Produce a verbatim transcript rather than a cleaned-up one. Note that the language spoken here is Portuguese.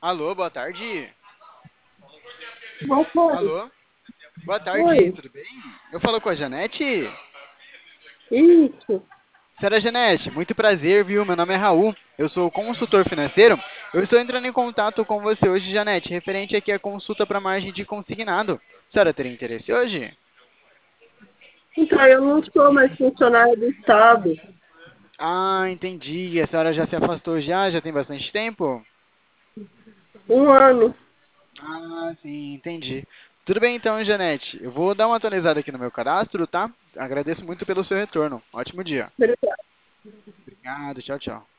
Alô, boa tarde. Boa tarde. Alô, boa tarde, Oi, tudo bem? Eu falo com a Janete? isso. Senhora Janete, muito prazer, viu? Meu nome é Raul, eu sou consultor financeiro. Eu estou entrando em contato com você hoje, Janete, referente aqui à consulta para margem de consignado. A senhora teria interesse hoje? Então, eu não sou mais funcionária do Estado. Ah, entendi. A senhora já se afastou já? Já tem bastante tempo? Um ano. Ah, sim, entendi. Tudo bem então, Janete. Eu vou dar uma atualizada aqui no meu cadastro, tá? Agradeço muito pelo seu retorno. Ótimo dia. Obrigado, tchau, tchau.